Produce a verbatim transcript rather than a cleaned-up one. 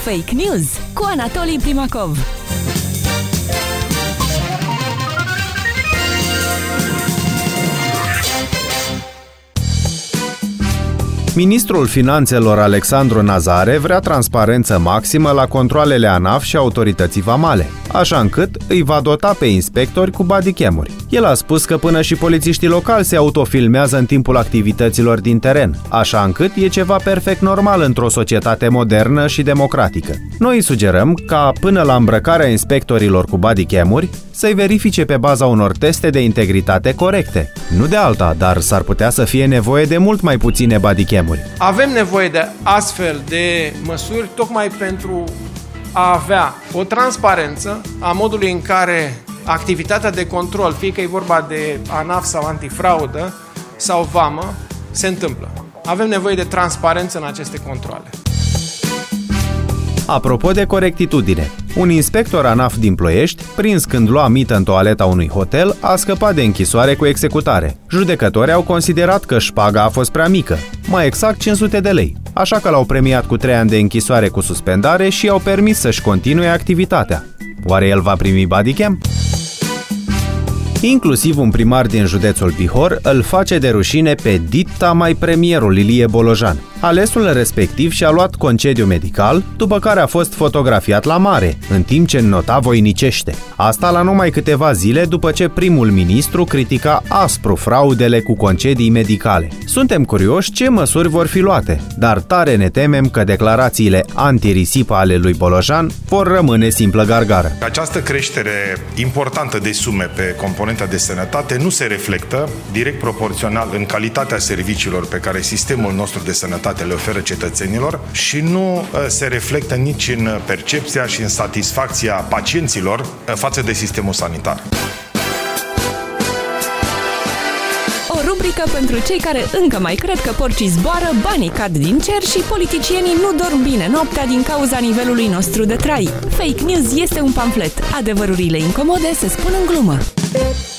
Fake News cu Anatolii Primacov. Ministrul Finanțelor Alexandru Nazare vrea transparență maximă la controalele ANAF și autorității vamale, așa încât îi va dota pe inspectori cu bodycam-uri. El a spus că până și polițiștii locali se autofilmează în timpul activităților din teren, așa încât e ceva perfect normal într-o societate modernă și democratică. Noi sugerăm ca, până la îmbrăcarea inspectorilor cu bodycam-uri, să-i verifice pe baza unor teste de integritate corecte. Nu de alta, dar s-ar putea să fie nevoie de mult mai puține bodycam-uri. Avem nevoie de astfel de măsuri tocmai pentru a avea o transparență a modului în care activitatea de control, fie că e vorba de ANAF sau antifraudă sau vamă, se întâmplă. Avem nevoie de transparență în aceste controale. Apropo de corectitudine, un inspector ANAF din Ploiești, prins când lua mită în toaleta unui hotel, a scăpat de închisoare cu executare. Judecătorii au considerat că șpaga a fost prea mică, mai exact cinci sute de lei, așa că l-au premiat cu trei ani de închisoare cu suspendare și i-au permis să-și continue activitatea. Oare el va primi bodycam? Inclusiv un primar din județul Bihor îl face de rușine pe dita mai premierul Ilie Bolojan. Alesul respectiv și-a luat concediu medical, după care a fost fotografiat la mare, în timp ce înnota voinicește. Asta la numai câteva zile după ce primul ministru critica aspru fraudele cu concedii medicale. Suntem curioși ce măsuri vor fi luate, dar tare ne temem că declarațiile antirisipă ale lui Bolojan vor rămâne simplă gargară. Această creștere importantă de sume pe componenta de sănătate nu se reflectă direct proporțional în calitatea serviciilor pe care sistemul nostru de sănătate le oferă cetățenilor și nu se reflectă nici în percepția și în satisfacția pacienților față de sistemul sanitar. O rubrică pentru cei care încă mai cred că porcii zboară, banii cad din cer și politicienii nu dorm bine noaptea din cauza nivelului nostru de trai. Fake News este un pamflet. Adevărurile incomode se spun în glumă.